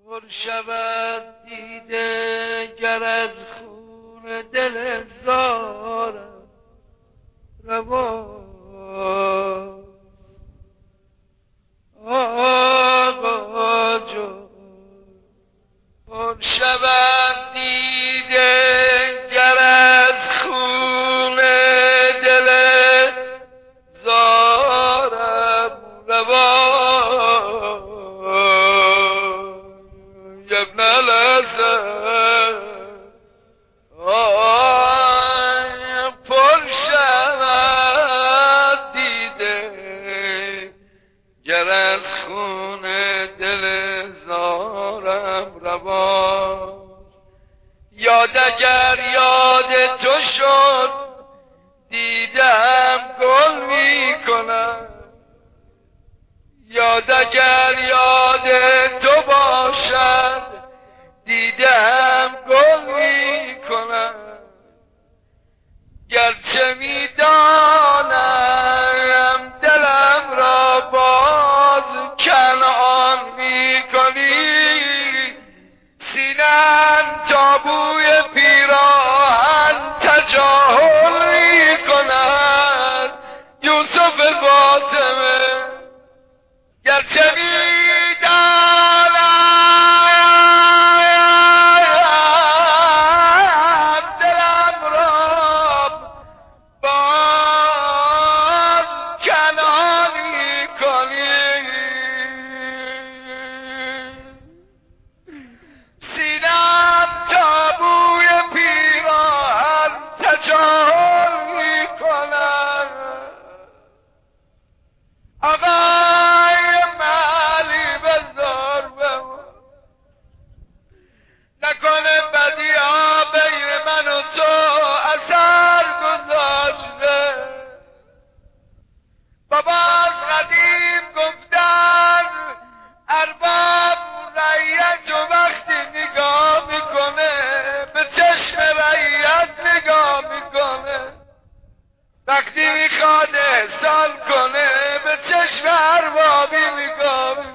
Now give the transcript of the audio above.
پر شود دیده گر از خون دل زارم روا آقا جان. پر شود دیده گر از خون دل زارم روا ابن الحسن پر شود دیده گر از خون دل زارم روا یاد اگر یاد تو شد دیدم گل می کنم یاد اگر یاد تو باشد دیدم گل می کنم گرچه می دانم دلم را باز کنعان می کنی سینم تا بوی پیراهن تجاهل می کند یوسف فاطمه گرچه می وقتی میخواد احسان کنه به چشم اربابی نگاه